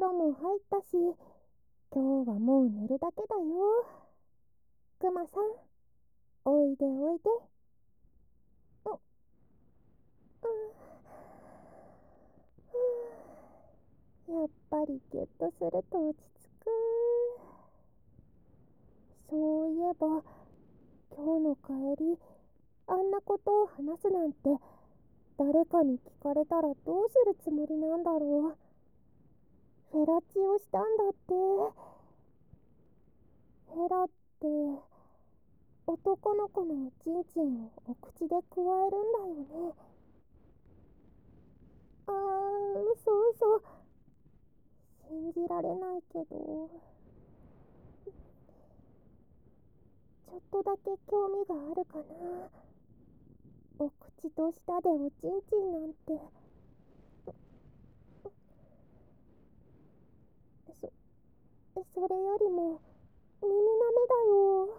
呂も入ったし、今日はもう寝るだけだよ。クマさん、おいでおいで。う、う、やっぱりギュッとすると落ち着く。そういえば、今日の帰り、あんなことを話すなんて、誰かに聞かれたらどうするつもりなんだろう。フェラチオしたんだって。フェラって、男の子のおちんちんをお口でくわえるんだよね。嘘嘘。信じられないけど、ちょっとだけ興味があるかな。お口と舌でおちんちんなんて。それよりも、耳舐めだよ。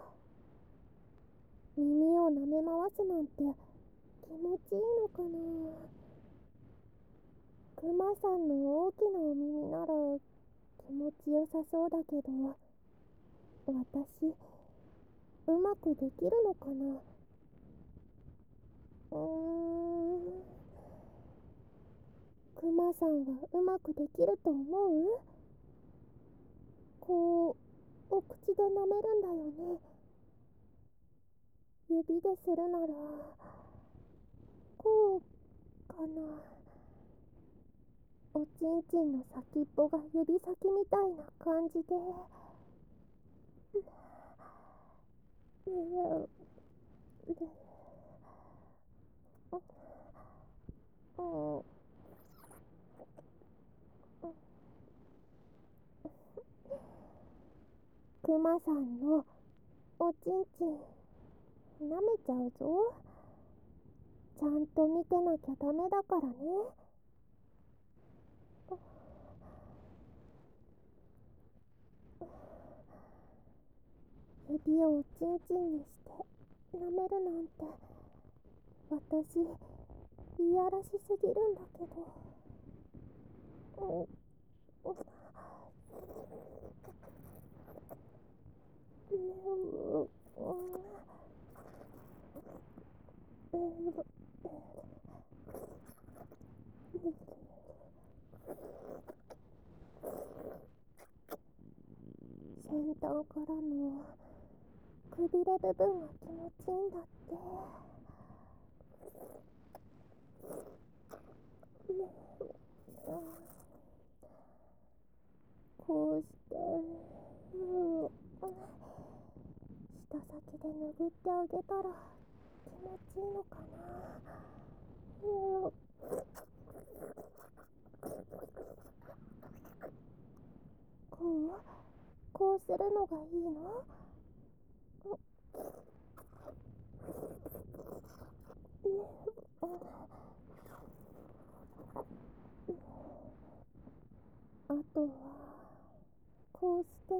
耳を舐め回すなんて気持ちいいのかな。クマさんの大きなお耳なら気持ちよさそうだけど、私、うまくできるのかな。クマさんはうまくできると思う？こう、お口で舐めるんだよね。指でするなら、こう、かな。おちんちんの先っぽが指先みたいな感じで。クマさんのおちんちん舐めちゃうぞ。ちゃんと見てなきゃダメだからね。指をおちんちんにして舐めるなんて、私、いやらしすぎるんだけど。先端からのくびれ部分が気持ちいいんだって。こうして、舌先で拭ってあげたら気持ちいいのかな。こうこうするのがいいの？あとはこうして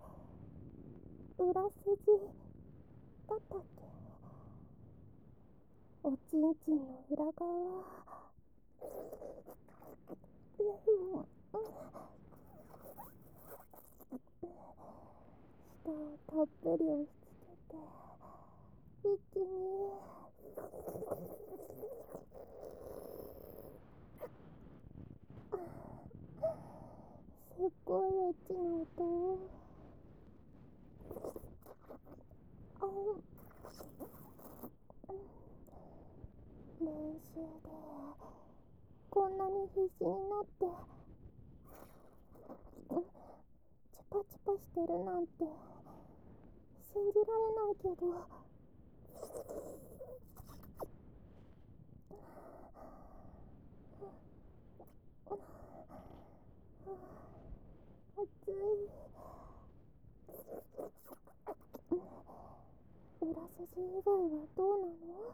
裏筋だったっけ？おちんちんの裏側。舌をたっぷり押し付けて、一気に。すっごいエッチな音。練習でこんなに必死になってチュパチュパしてるなんて信じられないけど、熱い。裏筋以外はどうなの？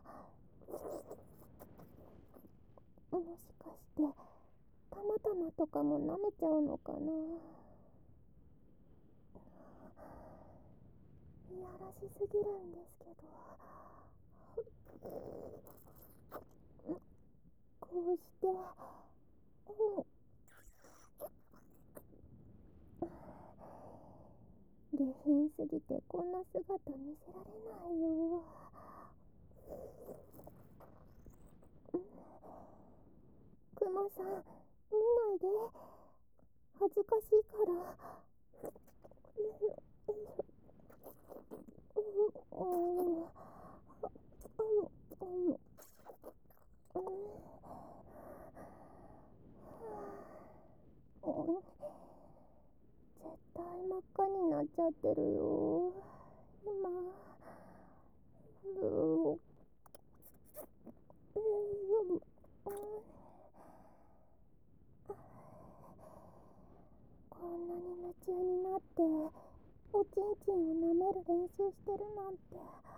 もしかしてたまたまとかも舐めちゃうのかな。いやらしすぎるんですけど。こうして、 すぎてこんな姿見せられないよ。クマさん、見ないで。恥ずかしいから。絶対真っ赤になっちゃってるよ。今。こんなに夢中になっておちんちんを舐める練習してるなんて。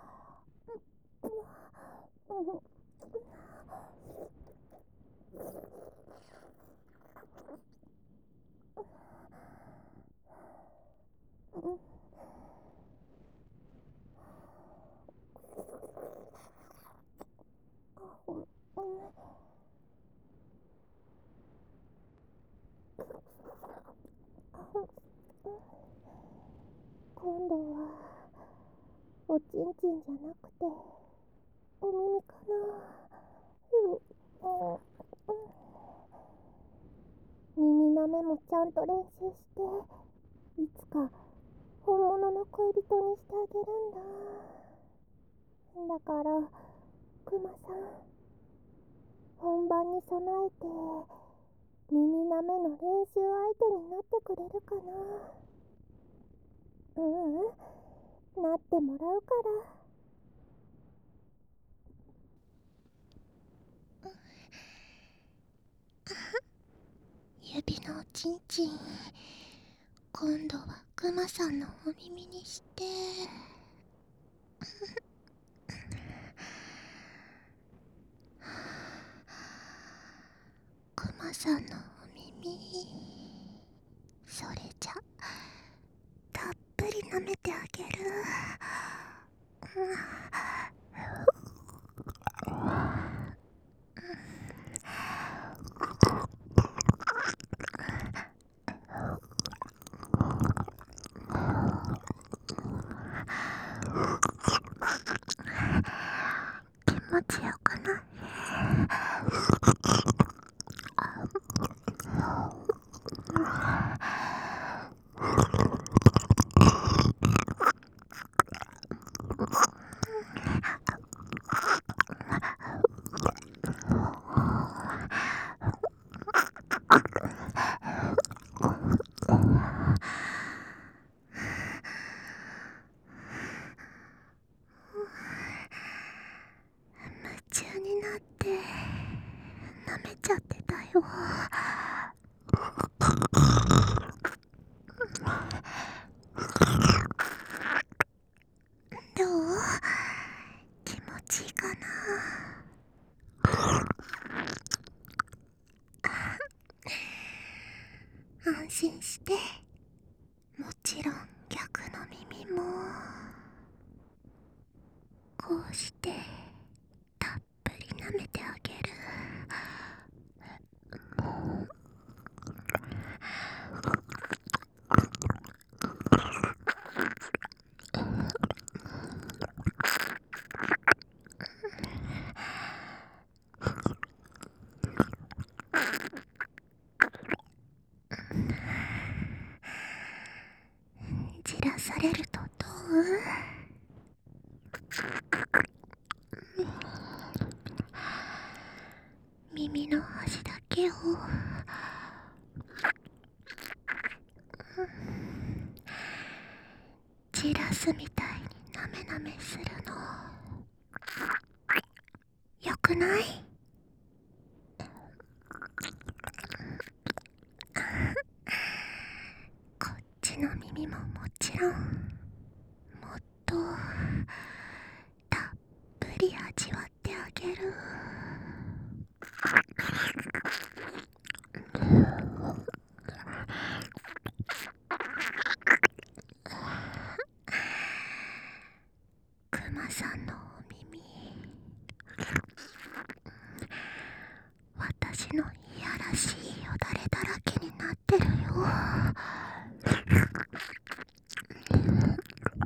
今度はおちんちんじゃなくてお耳かな。耳舐めもちゃんと練習していつか本物の恋人にしてあげるんだ。だからクマさん、本番に備えて耳舐めの練習相手になってくれるかな。なってもらうから。指のおちんちん、今度はクマさんのお耳にして。クマさんのお耳、それじゃたっぷり舐めてあげる。気持ちよくない？夢中になって舐めちゃってたよ。どう？気持ちいいかな？安心して。もちろん逆の耳もこうしてたっぷり舐めてあげる。じらされるとどう？耳の端だけをじらすみたいになめなめするのよくない？こっちの耳ももちろんもっとたっぷり味わってあげる。クマさんのお耳、私のいやらしいよだれだらけになってるよ。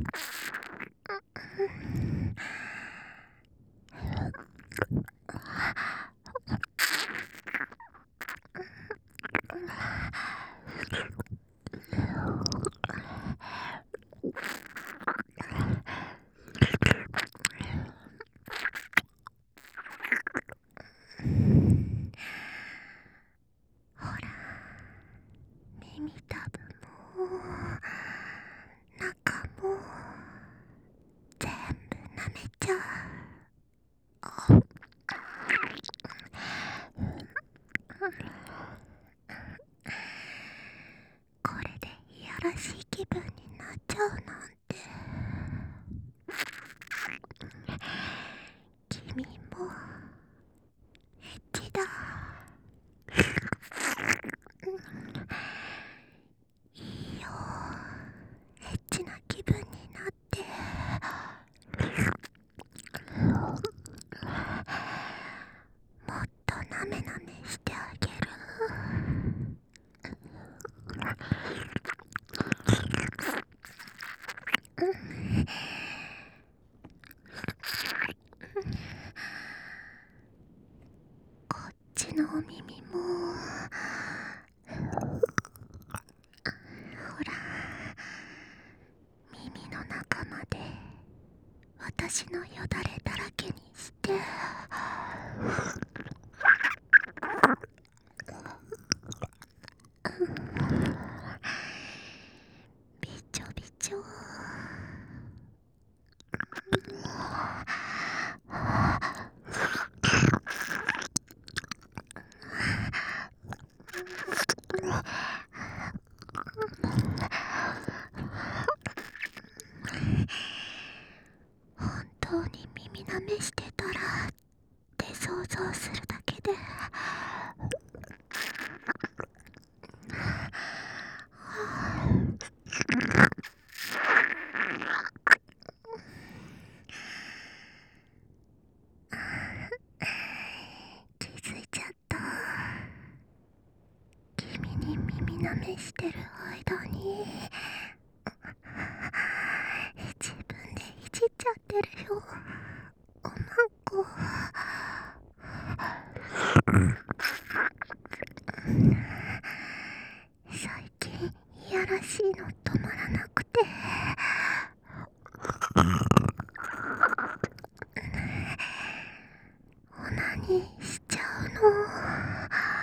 なめなめしてあげる。こっちのお耳もほら、耳の中まで私のよだれだらけにして。びちょびちょ。本当に耳なめしてたらって想像するだけで気づいちゃった。君に耳なめしてる間に自分でいじっちゃってるよ、おまんこ。最近いやらしいの止まらなくて、オナニーしちゃうの。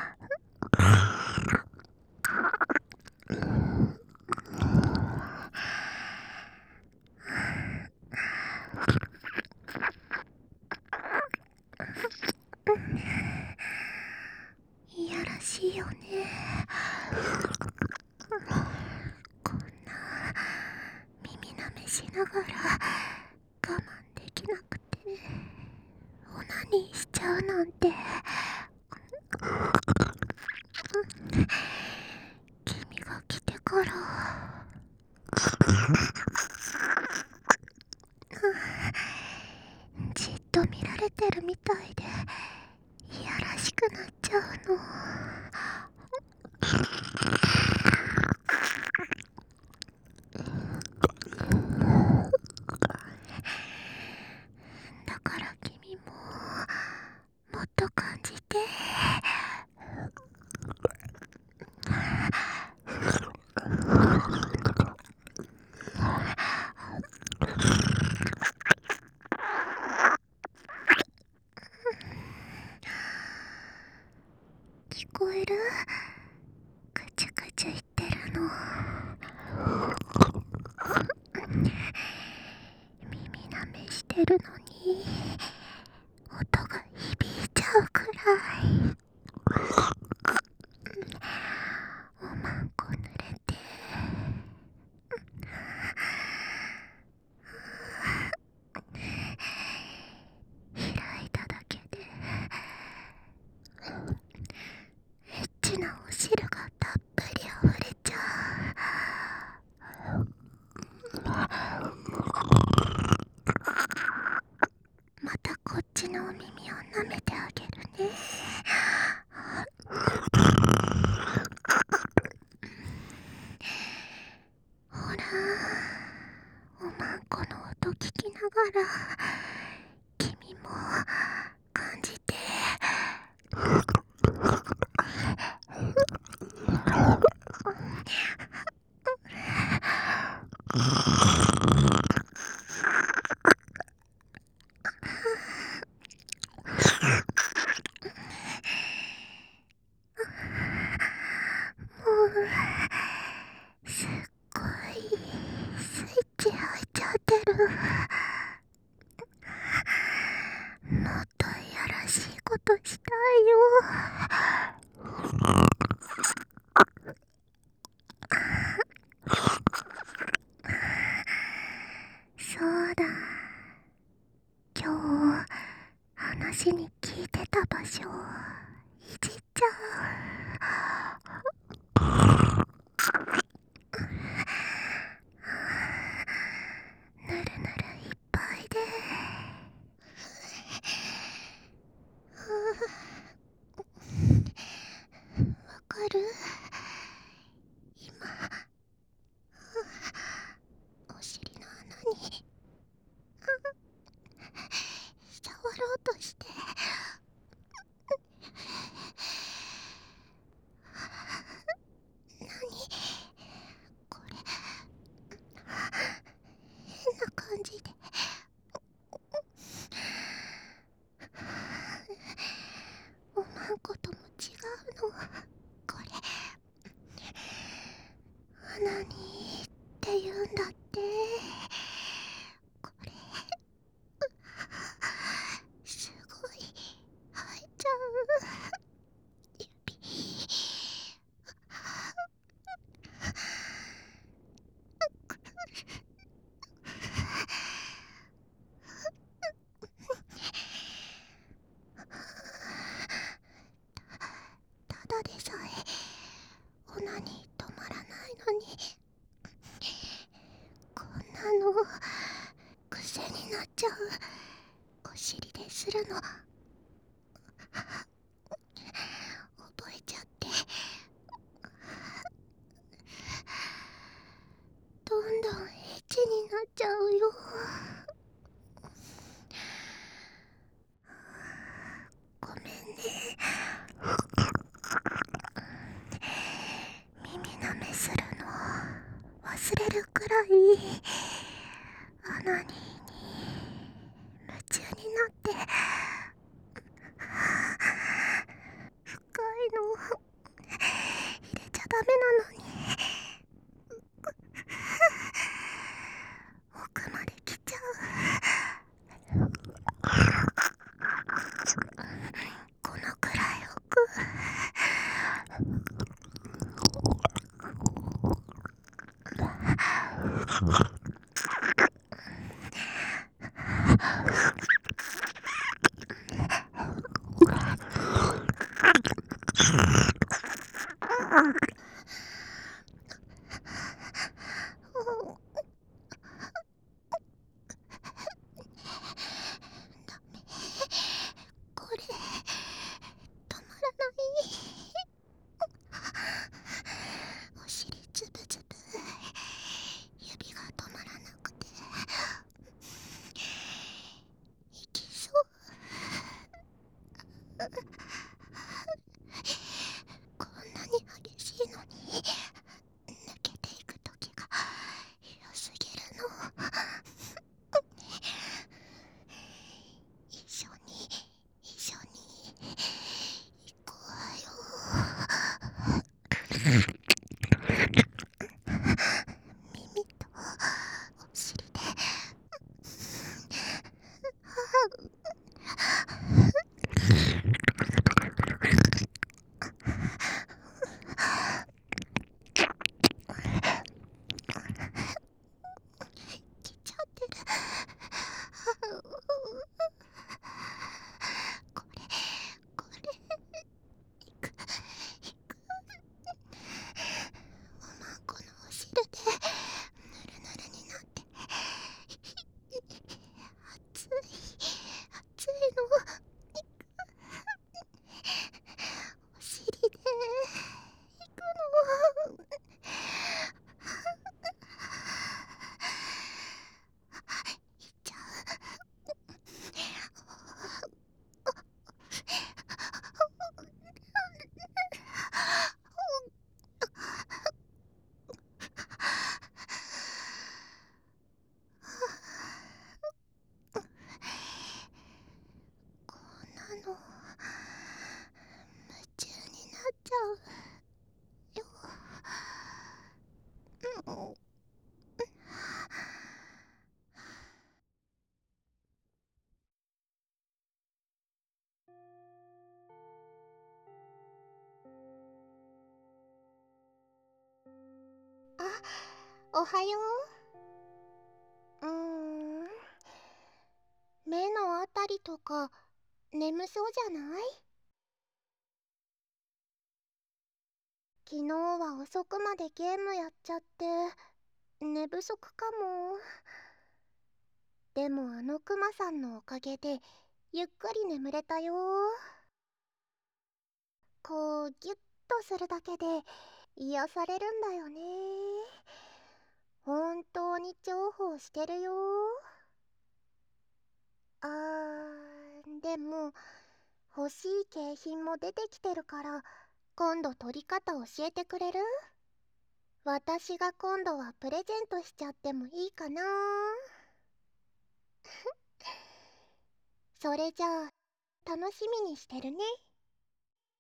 いやらしいよね。こんな耳なめしながら我慢できなくてオナニーしちゃうなんて。君が来てからじっと見られてるみたいでいやらしくなっちゃうの。だから君ももっと感じて。聞こえる？ぐちゅぐちゅ言ってるの。耳なめしてるのに音が響いちゃうくらい。おまんこ濡れて開いただけでエッチなお汁がたっぷり溢れちゃう。またこっちのお耳を舐めてあげるね。ほら、おまんこの音聞きながら君も感じて。すっごいスイッチ入っちゃってる。もっといやらしいことしたいよ。そうだ、今日話に聞いてた場所いじっちゃう。ぬるぬるいっぱいでんことも違うの。これ何って言うんだって。これすごい生えちゃう。指ただでさえオナニー止まらないのに、こんなの癖になっちゃう。お尻でするの覚えちゃって、どんどんエッチになっちゃうよ。ごめんね。耳舐めするの忘れるくらいアナニーに夢中になって、深いの入れちゃダメなのに奥まで来ちゃう。このくらい奥。これ止まらない。お尻つぶつぶ、指が止まらなくていきそう。こんなに激しいのに抜けていく時が良すぎるの。一緒に行こうよ。耳とお尻で来ちゃってる。これいくおまんこのお汁でぬるぬるになって、熱い熱いの。お尻で行くの。行っちゃう。こんなの夢中になっちゃうよ。あ、おはよう。目のあたりとか眠そうじゃない？昨日は遅くまでゲームやっちゃって寝不足かも。でもあのクマさんのおかげでゆっくり眠れたよ。こうギュッとするだけで癒されるんだよね。本当に重宝してるよ。でも欲しい景品も出てきてるから、今度取り方教えてくれる？私が今度はプレゼントしちゃってもいいかな？それじゃあ楽しみにしてるね。